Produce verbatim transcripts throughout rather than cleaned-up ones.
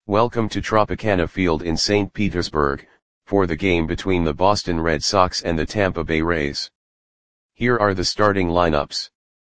Welcome to Tropicana Field in Saint Petersburg, for the game between the Boston Red Sox and the Tampa Bay Rays. Here are the starting lineups.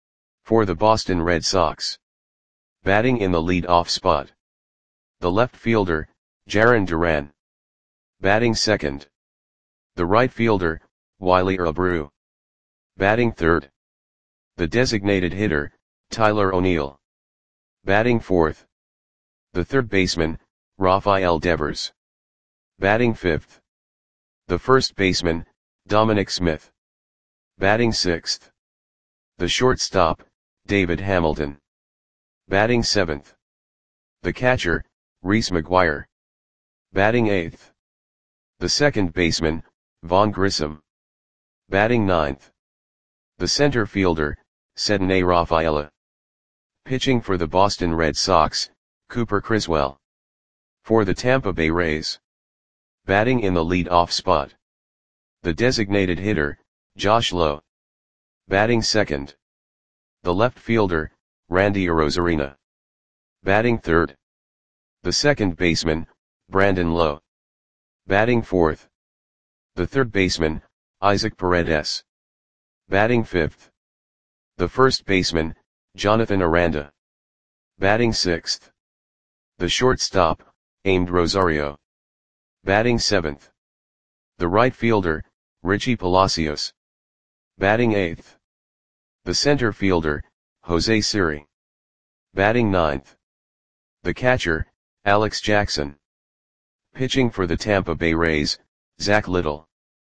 For the Boston Red Sox. Batting in the lead-off spot. The left fielder, Jarren Duran. Batting second. The right fielder, Wiley Abreu. Batting third. The designated hitter, Tyler O'Neill. Batting fourth. The third baseman, Rafael Devers. Batting fifth. The first baseman, Dominic Smith. Batting sixth. The shortstop, David Hamilton. Batting seventh. The catcher, Reese McGuire. Batting eighth. The second baseman, Vaughn Grissom. Batting ninth. The center fielder, Ceddanne Rafaela. Pitching for the Boston Red Sox, Cooper Criswell. For the Tampa Bay Rays. Batting in the lead-off spot. The designated hitter, Josh Lowe. Batting second. The left fielder, Randy Arozarena. Batting third. The second baseman, Brandon Lowe. Batting fourth. The third baseman, Isaac Paredes. Batting fifth. The first baseman, Jonathan Aranda. Batting sixth. The shortstop, Amed Rosario. Batting seventh. The right fielder, Richie Palacios. Batting eighth. The center fielder, Jose Siri. Batting ninth. The catcher, Alex Jackson. Pitching for the Tampa Bay Rays, Zach Little.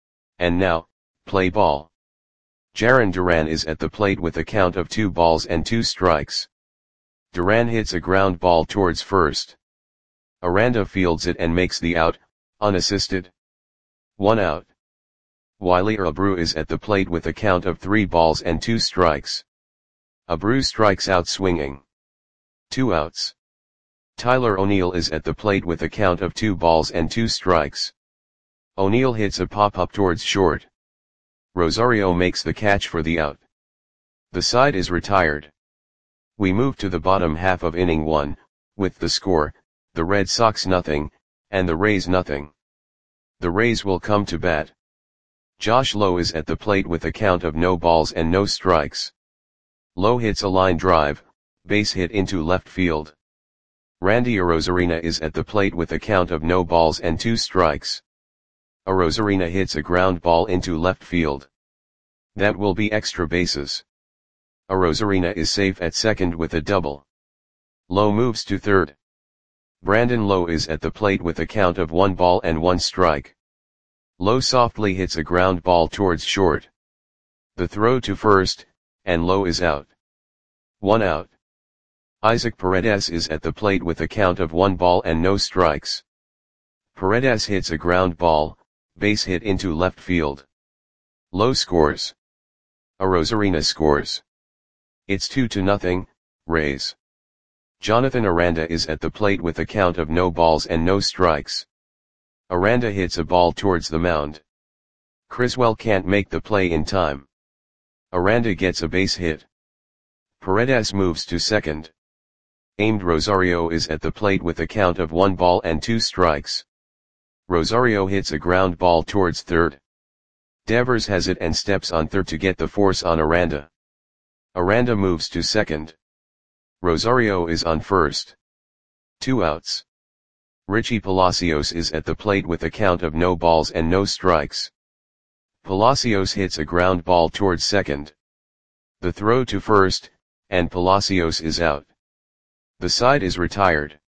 And now, play ball. Jarren Duran is at the plate with a count of two balls and two strikes. Duran hits a ground ball towards first. Aranda fields it and makes the out, unassisted. One out. Wiley Abreu is at the plate with a count of three balls and two strikes. Abreu strikes out swinging. Two outs. Tyler O'Neill is at the plate with a count of two balls and two strikes. O'Neill hits a pop-up towards short. Rosario makes the catch for the out. The side is retired. We move to the bottom half of inning one, with the score, the Red Sox nothing, and the Rays nothing. The Rays will come to bat. Josh Lowe is at the plate with a count of no balls and no strikes. Lowe hits a line drive, base hit into left field. Randy Arozarena is at the plate with a count of no balls and two strikes. Arozarena hits a ground ball into left field. That will be extra bases. Arozarena is safe at second with a double. Lowe moves to third. Brandon Lowe is at the plate with a count of one ball and one strike. Lowe softly hits a ground ball towards short. The throw to first, and Lowe is out. One out. Isaac Paredes is at the plate with a count of one ball and no strikes. Paredes hits a ground ball, base hit into left field. Lowe scores. Arozarena scores. It's two to nothing, Rays. Jonathan Aranda is at the plate with a count of no balls and no strikes. Aranda hits a ball towards the mound. Criswell can't make the play in time. Aranda gets a base hit. Paredes moves to second. Amed Rosario is at the plate with a count of one ball and two strikes. Rosario hits a ground ball towards third. Devers has it and steps on third to get the force on Aranda. Aranda moves to second. Rosario is on first. Two outs. Richie Palacios is at the plate with a count of no balls and no strikes. Palacios hits a ground ball towards second. The throw to first, and Palacios is out. The side is retired.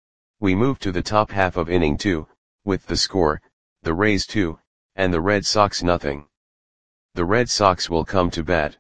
We move to the top half of inning two, with the score, the Rays two, and the Red Sox nothing. The Red Sox will come to bat.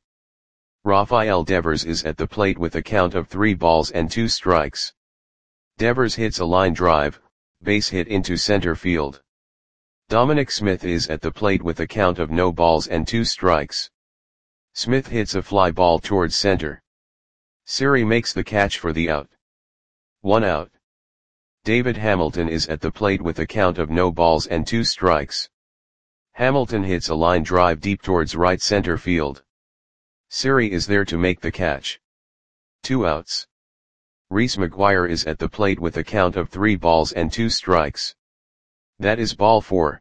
Rafael Devers is at the plate with a count of three balls and two strikes. Devers hits a line drive, base hit into center field. Dominic Smith is at the plate with a count of no balls and two strikes. Smith hits a fly ball towards center. Siri makes the catch for the out. One out. David Hamilton is at the plate with a count of no balls and two strikes. Hamilton hits a line drive deep towards right center field. Siri is there to make the catch. Two outs. Reese McGuire is at the plate with a count of three balls and two strikes. That is ball four.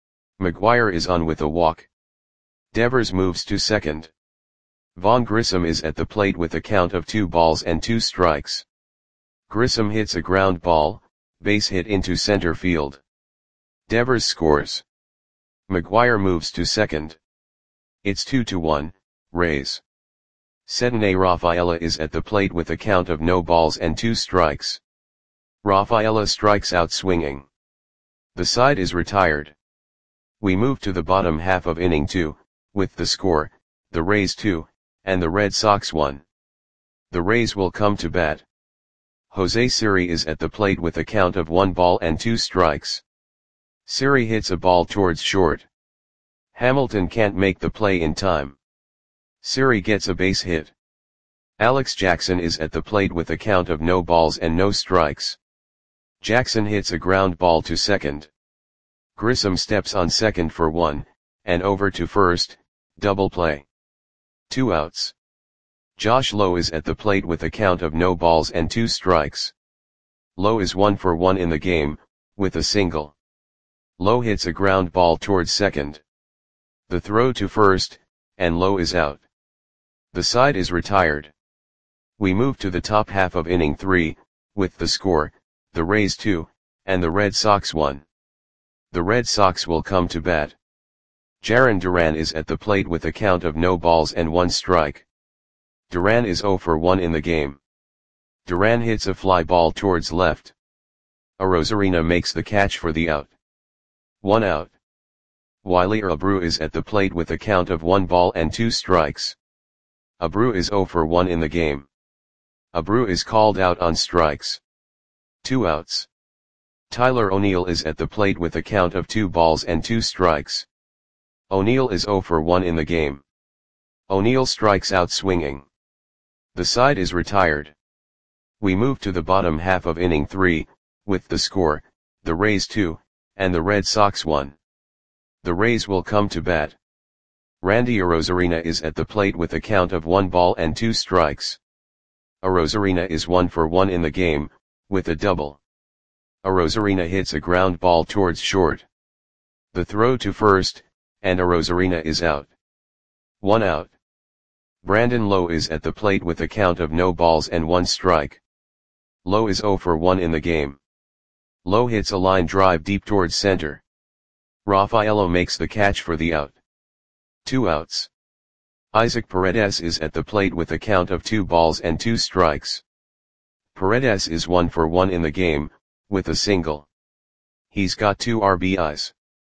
McGuire is on with a walk. Devers moves to second. Vaughn Grissom is at the plate with a count of two balls and two strikes. Grissom hits a ground ball, base hit into center field. Devers scores. McGuire moves to second. It's two to one, Rays. Ceddanne Rafaela is at the plate with a count of no balls and two strikes. Rafaela strikes out swinging. The side is retired. We move to the bottom half of inning two, with the score, the Rays two, and the Red Sox one. The Rays will come to bat. Jose Siri is at the plate with a count of one ball and two strikes. Siri hits a ball towards short. Hamilton can't make the play in time. Siri gets a base hit. Alex Jackson is at the plate with a count of no balls and no strikes. Jackson hits a ground ball to second. Grissom steps on second for one, and over to first, double play. Two outs. Josh Lowe is at the plate with a count of no balls and two strikes. Lowe is one for one in the game, with a single. Lowe hits a ground ball towards second. The throw to first, and Lowe is out. The side is retired. We move to the top half of inning three, with the score, the Rays two, and the Red Sox one. The Red Sox will come to bat. Jarren Duran is at the plate with a count of no balls and one strike. Duran is zero for one in the game. Duran hits a fly ball towards left. Arozarena makes the catch for the out. One out. Wiley Abreu is at the plate with a count of one ball and two strikes. Abreu is zero for one in the game. Abreu is called out on strikes. Two outs. Tyler O'Neill is at the plate with a count of two balls and two strikes. O'Neill is zero for one in the game. O'Neill strikes out swinging. The side is retired. We move to the bottom half of inning three, with the score, the Rays two, and the Red Sox one. The Rays will come to bat. Randy Arozarena is at the plate with a count of one ball and two strikes. Arozarena is one for one in the game, with a double. Arozarena hits a ground ball towards short. The throw to first, and Arozarena is out. One out. Brandon Lowe is at the plate with a count of no balls and one strike. Lowe is zero for one in the game. Lowe hits a line drive deep towards center. Rafaela makes the catch for the out. Two outs. Isaac Paredes is at the plate with a count of two balls and two strikes. Paredes is one for one in the game, with a single. He's got two R B Is.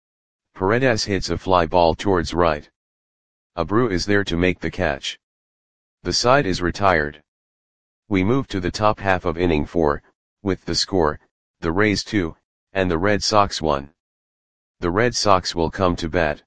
Paredes hits a fly ball towards right. Abreu is there to make the catch. The side is retired. We move to the top half of inning four, with the score, the Rays two, and the Red Sox one. The Red Sox will come to bat.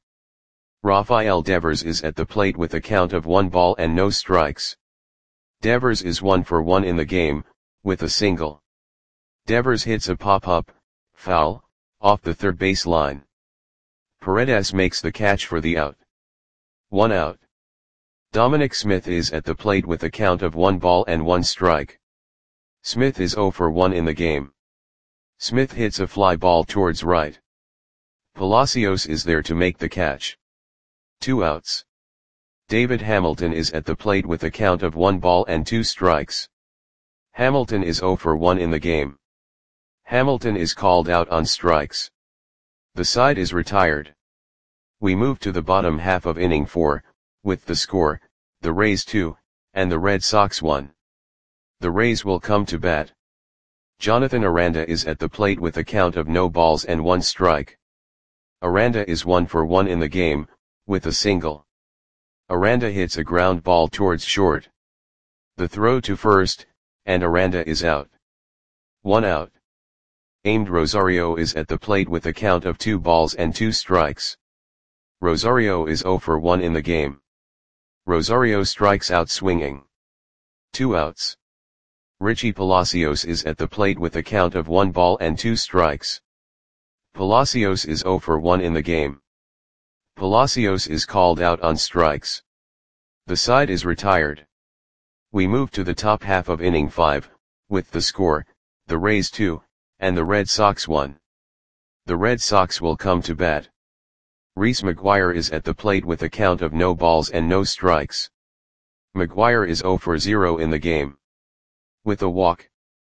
Rafael Devers is at the plate with a count of one ball and no strikes. Devers is one for one in the game, with a single. Devers hits a pop-up, foul, off the third base line. Paredes makes the catch for the out. One out. Dominic Smith is at the plate with a count of one ball and one strike. Smith is zero for one in the game. Smith hits a fly ball towards right. Palacios is there to make the catch. Two outs. David Hamilton is at the plate with a count of one ball and two strikes. Hamilton is zero for one in the game. Hamilton is called out on strikes. The side is retired. We move to the bottom half of inning four, with the score, the Rays two, and the Red Sox one. The Rays will come to bat. Jonathan Aranda is at the plate with a count of no balls and one strike. Aranda is one for one in the game, with a single. Aranda hits a ground ball towards short. The throw to first, and Aranda is out. One out. Aimed Rosario is at the plate with a count of two balls and two strikes. Rosario is zero for one in the game. Rosario strikes out swinging. Two outs. Richie Palacios is at the plate with a count of one ball and two strikes. Palacios is zero for one in the game. Palacios is called out on strikes. The side is retired. We move to the top half of inning five, with the score, the Rays two, and the Red Sox one. The Red Sox will come to bat. Reese McGuire is at the plate with a count of no balls and no strikes. McGuire is zero for zero in the game. With a walk.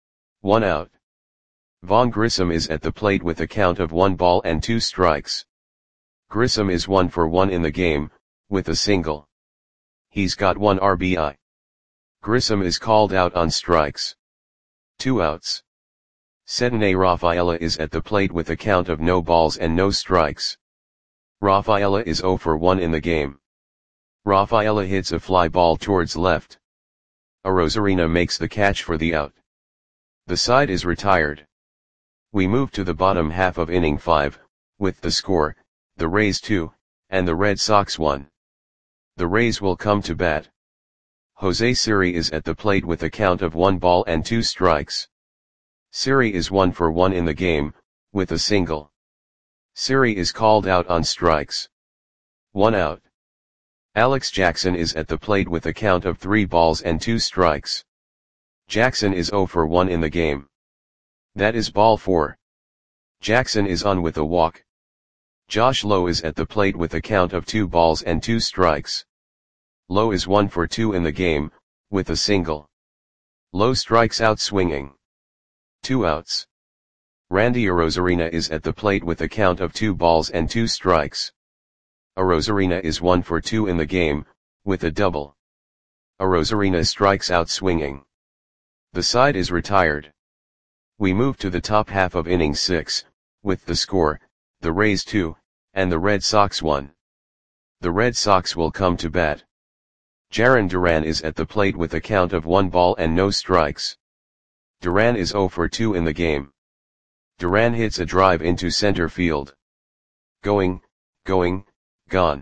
One out. Vaughn Grissom is at the plate with a count of one ball and two strikes. Grissom is one for one in the game, with a single. He's got one R B I. Grissom is called out on strikes. Two outs. Cedinne Rafaela is at the plate with a count of no balls and no strikes. Rafaela is zero for one in the game. Rafaela hits a fly ball towards left. Arozarena makes the catch for the out. The side is retired. We move to the bottom half of inning five, with the score, the Rays two, and the Red Sox one. The Rays will come to bat. Jose Siri is at the plate with a count of one ball and two strikes. Siri is one for one in the game, with a single. Siri is called out on strikes. One out. Alex Jackson is at the plate with a count of three balls and two strikes. Jackson is zero for one in the game. That is ball four. Jackson is on with a walk. Josh Lowe is at the plate with a count of two balls and two strikes. Lowe is one for two in the game, with a single. Lowe strikes out swinging. Two outs. Randy Arozarena is at the plate with a count of two balls and two strikes. Arozarena is one for two in the game, with a double. Arozarena strikes out swinging. The side is retired. We move to the top half of inning six, with the score, the Rays two, and the Red Sox one. The Red Sox will come to bat. Jarren Duran is at the plate with a count of one ball and no strikes. Duran is zero for two in the game. Duran hits a drive into center field. Going, going, gone.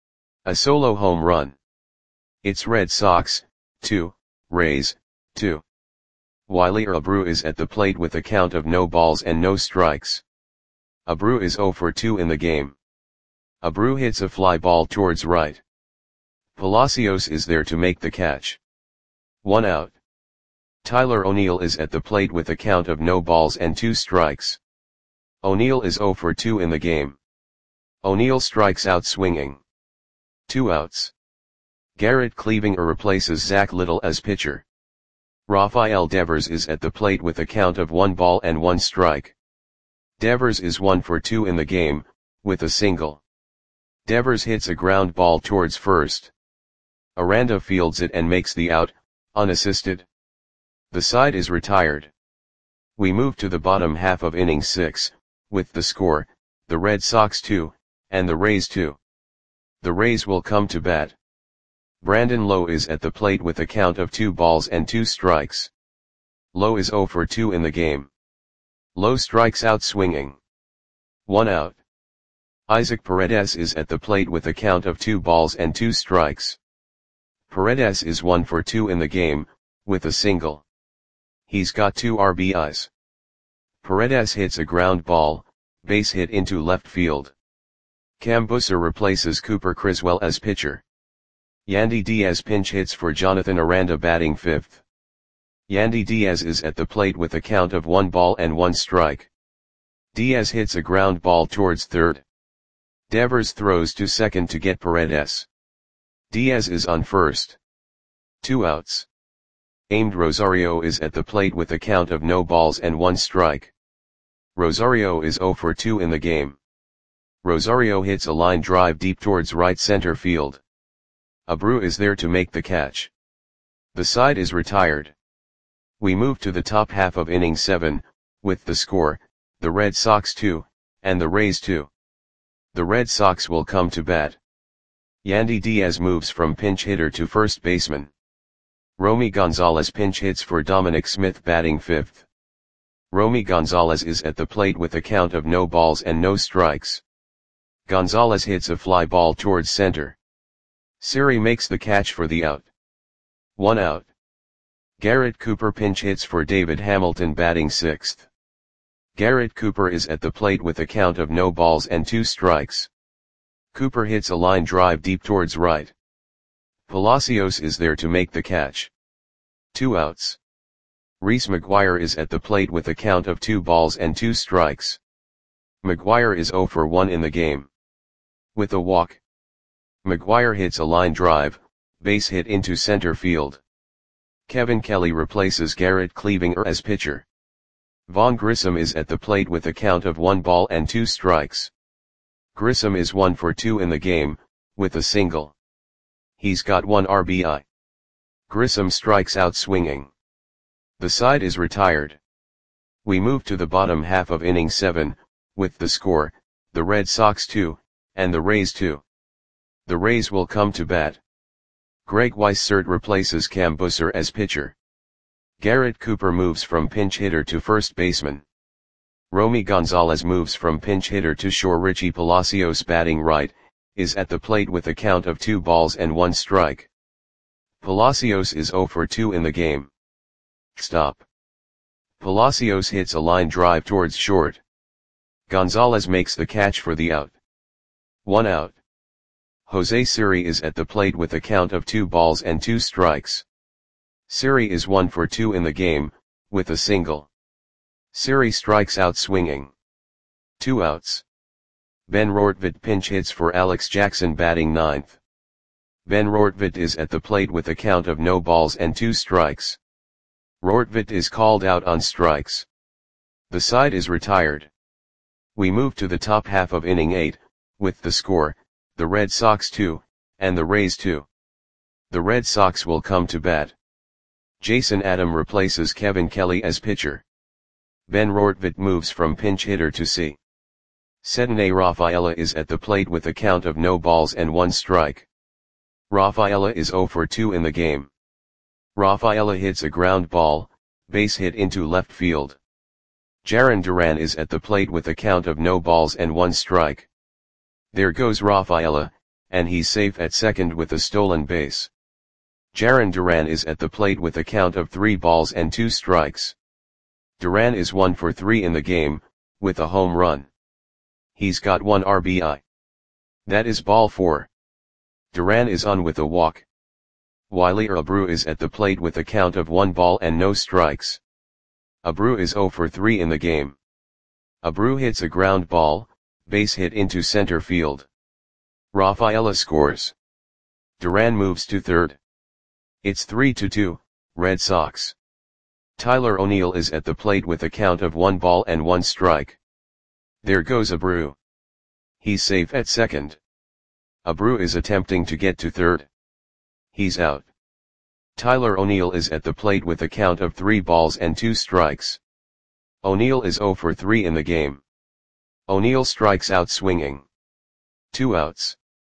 A solo home run. It's Red Sox, two, Rays, two. Wiley Abreu is at the plate with a count of no balls and no strikes. Abreu is zero for two in the game. Abreu hits a fly ball towards right. Palacios is there to make the catch. One out. Tyler O'Neill is at the plate with a count of no balls and two strikes. O'Neill is zero for two in the game. O'Neill strikes out swinging. Two outs. Garrett Cleavinger replaces Zach Little as pitcher. Rafael Devers is at the plate with a count of one ball and one strike. Devers is one for two in the game, with a single. Devers hits a ground ball towards first. Aranda fields it and makes the out, unassisted. The side is retired. We move to the bottom half of inning six, with the score, the Red Sox two, and the Rays two. The Rays will come to bat. Brandon Lowe is at the plate with a count of two balls and two strikes. Lowe is zero for two in the game. Lowe strikes out swinging. One out. Isaac Paredes is at the plate with a count of two balls and two strikes. Paredes is one for two in the game, with a single. He's got two R B Is. Paredes hits a ground ball, base hit into left field. Cam Busser replaces Cooper Criswell as pitcher. Yandy Diaz pinch hits for Jonathan Aranda batting fifth. Yandy Diaz is at the plate with a count of one ball and one strike. Diaz hits a ground ball towards third. Devers throws to second to get Paredes. Diaz is on first. Two outs. Aimed Rosario is at the plate with a count of no balls and one strike. Rosario is zero for two in the game. Rosario hits a line drive deep towards right center field. Abreu is there to make the catch. The side is retired. We move to the top half of inning seven, with the score, the Red Sox two, and the Rays two. The Red Sox will come to bat. Yandy Diaz moves from pinch hitter to first baseman. Romy Gonzalez pinch hits for Dominic Smith batting fifth. Romy Gonzalez is at the plate with a count of no balls and no strikes. Gonzalez hits a fly ball towards center. Siri makes the catch for the out. One out. Garrett Cooper pinch hits for David Hamilton batting sixth. Garrett Cooper is at the plate with a count of no balls and two strikes. Cooper hits a line drive deep towards right. Palacios is there to make the catch. Two outs. Reese McGuire is at the plate with a count of two balls and two strikes. McGuire is zero for one in the game. With a walk, McGuire hits a line drive, base hit into center field. Kevin Kelly replaces Garrett Cleavinger as pitcher. Vaughn Grissom is at the plate with a count of one ball and two strikes. Grissom is one for two in the game, with a single. He's got one R B I. Grissom strikes out swinging. The side is retired. We move to the bottom half of inning seven, with the score, the Red Sox two, and the Rays two. The Rays will come to bat. Greg Weissert replaces Cam Busser as pitcher. Garrett Cooper moves from pinch hitter to first baseman. Romy Gonzalez moves from pinch hitter to shore. Richie Palacios, batting right, is at the plate with a count of two balls and one strike. Palacios is zero for two in the game. Stop. Palacios hits a line drive towards short. Gonzalez makes the catch for the out. One out. Jose Siri is at the plate with a count of two balls and two strikes. Siri is one for two in the game, with a single. Siri strikes out swinging. Two outs. Ben Rortvedt pinch hits for Alex Jackson, batting ninth. Ben Rortvedt is at the plate with a count of no balls and two strikes. Rortvedt is called out on strikes. The side is retired. We move to the top half of inning eight, with the score, the Red Sox two, and the Rays two. The Red Sox will come to bat. Jason Adam replaces Kevin Kelly as pitcher. Ben Rortvedt moves from pinch hitter to C. Cedney Rafaela is at the plate with a count of no balls and one strike. Rafaela is zero for two in the game. Rafaela hits a ground ball, base hit into left field. Jarren Duran is at the plate with a count of no balls and one strike. There goes Rafaela, and he's safe at second with a stolen base. Jarren Duran is at the plate with a count of three balls and two strikes. Duran is one for three in the game, with a home run. He's got one R B I. That is ball four. Duran is on with a walk. Wiley Abreu is at the plate with a count of one ball and no strikes. Abreu is zero for three in the game. Abreu hits a ground ball, base hit into center field. Rafaela scores. Duran moves to third. It's three to two, Red Sox. Tyler O'Neill is at the plate with a count of one ball and one strike. There goes Abreu. He's safe at second. Abreu is attempting to get to third. He's out. Tyler O'Neill is at the plate with a count of three balls and two strikes. O'Neill is zero for three in the game. O'Neill strikes out swinging. Two outs.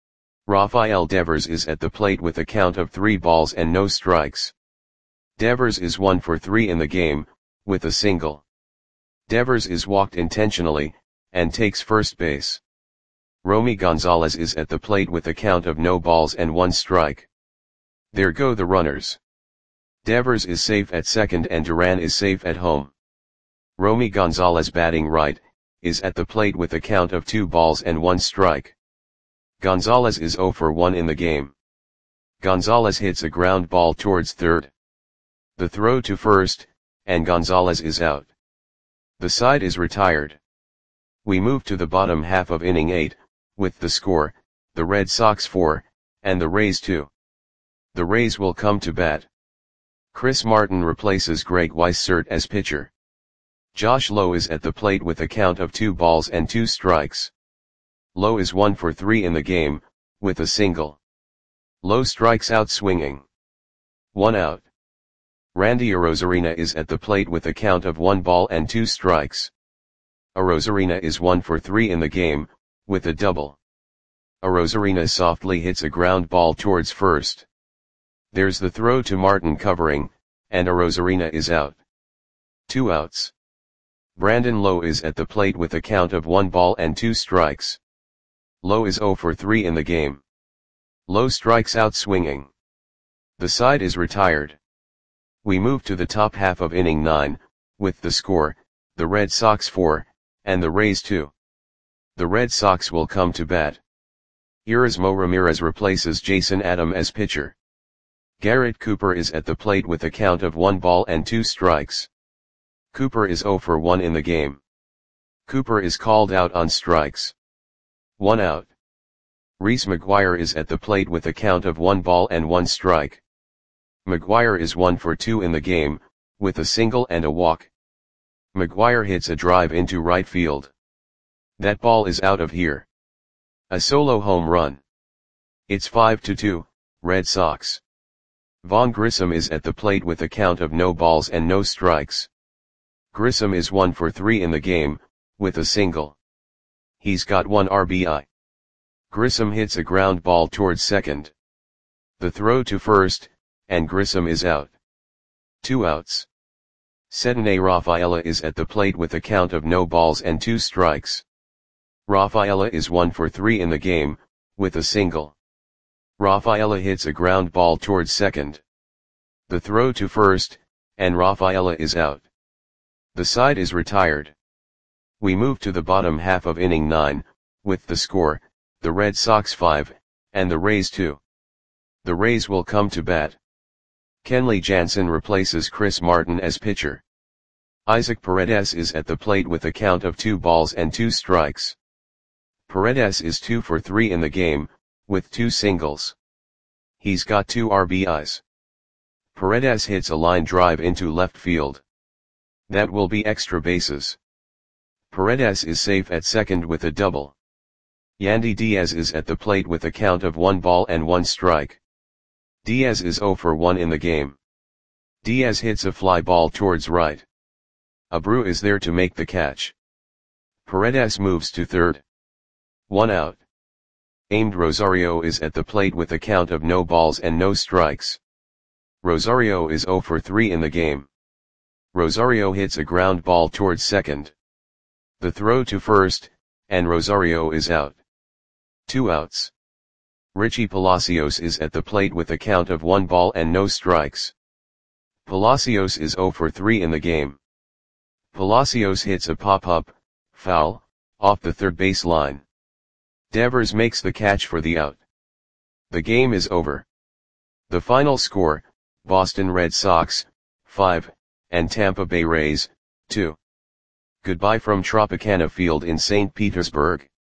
Rafael Devers is at the plate with a count of three balls and no strikes. Devers is one for three in the game, with a single. Devers is walked intentionally, and takes first base. Romy Gonzalez is at the plate with a count of no balls and one strike. There go the runners. Devers is safe at second and Duran is safe at home. Romy Gonzalez, batting right, is at the plate with a count of two balls and one strike. Gonzalez is zero for one in the game. Gonzalez hits a ground ball towards third. The throw to first, and Gonzalez is out. The side is retired. We move to the bottom half of inning eight, with the score, the Red Sox four, and the Rays two. The Rays will come to bat. Chris Martin replaces Greg Weissert as pitcher. Josh Lowe is at the plate with a count of two balls and two strikes. Lowe is one for three in the game, with a single. Lowe strikes out swinging. One out. Randy Arozarena is at the plate with a count of one ball and two strikes. Arozarena is one for three in the game, with a double. Arozarena softly hits a ground ball towards first. There's the throw to Martin covering, and Arozarena is out. Two outs. Brandon Lowe is at the plate with a count of one ball and two strikes. Lowe is zero for three in the game. Lowe strikes out swinging. The side is retired. We move to the top half of inning nine, with the score, the Red Sox four, and the Rays two. The Red Sox will come to bat. Erasmo Ramirez replaces Jason Adam as pitcher. Garrett Cooper is at the plate with a count of one ball and two strikes. Cooper is zero for one in the game. Cooper is called out on strikes. One out. Reese McGuire is at the plate with a count of one ball and one strike. McGuire is one for two in the game, with a single and a walk. McGuire hits a drive into right field. That ball is out of here. A solo home run. It's five to two, Red Sox. Vaughn Grissom is at the plate with a count of no balls and no strikes. Grissom is one for three in the game, with a single. He's got one R B I. Grissom hits a ground ball towards second. The throw to first, and Grissom is out. Two outs. Cedinne Rafaela is at the plate with a count of no balls and two strikes. Rafaela is one for three in the game, with a single. Rafaela hits a ground ball towards second. The throw to first, and Rafaela is out. The side is retired. We move to the bottom half of inning nine, with the score, the Red Sox five, and the Rays two. The Rays will come to bat. Kenley Jansen replaces Chris Martin as pitcher. Isaac Paredes is at the plate with a count of two balls and two strikes. Paredes is two for three in the game, with two singles. He's got two R B Is. Paredes hits a line drive into left field. That will be extra bases. Paredes is safe at second with a double. Yandy Diaz is at the plate with a count of one ball and one strike. Diaz is zero for one in the game. Diaz hits a fly ball towards right. Abreu is there to make the catch. Paredes moves to third. One out. Aimed Rosario is at the plate with a count of no balls and no strikes. Rosario is zero for three in the game. Rosario hits a ground ball towards second. The throw to first, and Rosario is out. Two outs. Richie Palacios is at the plate with a count of one ball and no strikes. Palacios is zero for three in the game. Palacios hits a pop-up, foul, off the third base line. Devers makes the catch for the out. The game is over. The final score, Boston Red Sox, five, and Tampa Bay Rays, two. Goodbye from Tropicana Field in Saint Petersburg.